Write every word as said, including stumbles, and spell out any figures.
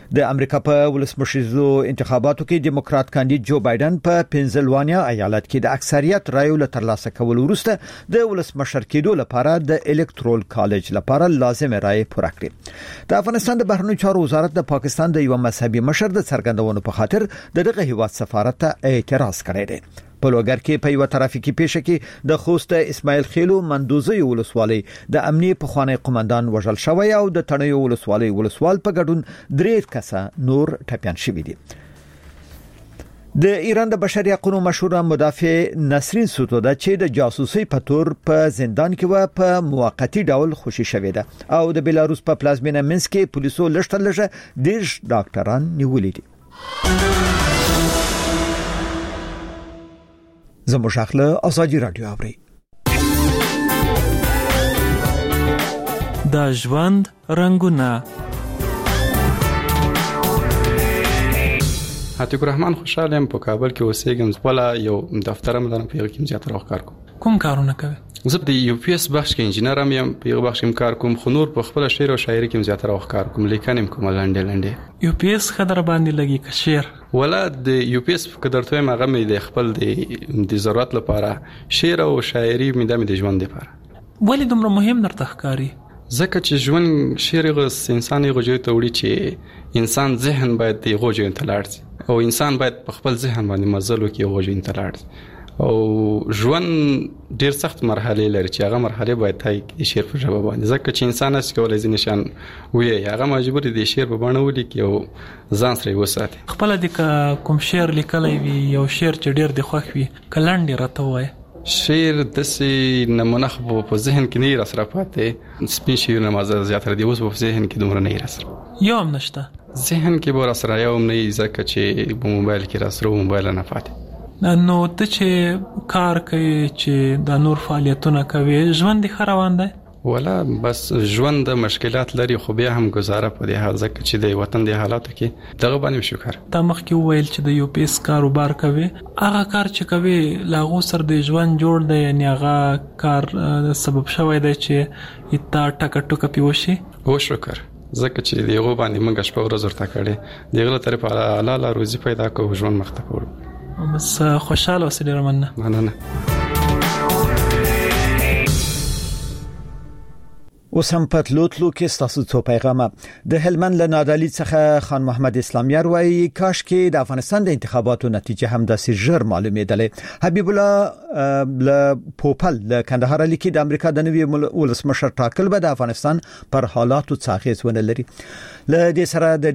د امریکا په ولسمشریزو انتخاباتو کې دیموکرات کاندید جو بایدن په پنسلوانیا ایالت کې د اکثریت رایو له ترلاسه کول وروسته د ولسمشر کېدو لپاره د الکترال کالج لپاره لازم رای پوره کړې. د افغانستان د بهرنیو چارو وزارت د پاکستان د یو مذهبي مشر د څرګندونو په خاطر د دغه هیواد سفارت ته اعتراض کړی دی. په لوګر کې په یو ترافیکي پیښه کې د خوست اسماعیل خیلو مندوزي ولسوالۍ د امنیه په خوانی قومندان وژل شوی او د تڼیو ولسوالۍ ولسوال په ګډون درې کسه نور ټپيان شوي دي. د ایران د بشري حقوقو مشهور مدافع نسرین سوتودا چې د جاسوسي په تور په زندان کې و په موقتی ډول خوشي شوې ده او د بلاروس په پلازمینه منسک کې پولیسو لشتل لږه ډیر ډاکټران نیولې دي. زمو شاخله ازادي رادیو اوري د ژوند رنگونه. عتیق الرحمن خوشاله ام په کابل کې اوسېږم. ولا یو دفتر مې لرم په یو کې زیاتره وخت کار کوم. کوم کارونه کوي؟ زه د یو پی اس بخش کې انجینر یم، په یو بخش کې کار کوم، خو نور په خپل شعر او شاعري کې زیاتره وخت کار کوم، لیکنم کوم لاندې لاندې. یو پی اس خبر باندې لګي که شعر ولا د یو پی اس په درته مغه مې د خپل د ضرورت لپاره شعر او شاعري مې د ژوند لپاره. ولې دومره مهم درته ښکاري؟ ځکه چې ژوند شعر غوس انساني غوجه ته وړي چې انسان ذهن باید د غوجه ته لاړ شي او انسان باید په خپل ذهن باندې مزل وکړي او غوجه ته لاړ شي. او ژوند ډیر سخت مرحله لري چې هغه مرحله باید تای د شعر په ژبه باندې، ځکه چې انسان اس کولای ځي نشان وي هغه مجبور دی شعر په باندې ولیکي او ځان سره وساتي. خپل د کوم شعر لیکلای وي یو شعر چې ډیر د خوښ وي کلاندې راته وای شعر د سي نمونه خو په ذهن کې نه راسره پاتې سپین شعرونه مازه زیاتره دی اوس په ذهن کې دومره نه راسره یو هم نشته ذهن کې به راسره یو هم نه ځکه چې په موبایل کې راسره موبایل نه پاتې. نو ته چې کار کوي چې د نور فعالیتونه کوي ژوند ښه روان دی؟ ولا بس ژوند د مشکلات لري خو بیا هم گزاره په دې حال ځکه چې د وطن د حالاتو کې دغه باندې شکر. تا مخکې وویل چې د یو پی اس کاروبار کوي، هغه کار چې کوي لاغو سر د ژوند جوړ دی، یعنی هغه کار سبب شوی دی چې اتا ټکا ټوکا پیوشي؟ او شکر ځکه چې دیغه باندې موږ شپه ورځ ورته کړې دیغه طرف علاله روزي پیدا کوو ژوند مخته کوو. بس خوشاله اوسې ډېره مننه. مننه. اوس هم په تلوتلو کې ستاسو څو پیغامه. د هلمند له نادعلي څخه خان محمد اسلامیار وایي کاش کې د افغانستان د انتخاباتو نتیجه هم داسې ژر معلومېدلې. حبیب الله له پوپل له کندهار لیکي د امریکا د نوي ولسمشر ټاکل به د افغانستان پر حالاتو څه اغېز ونه لري. له دې سره د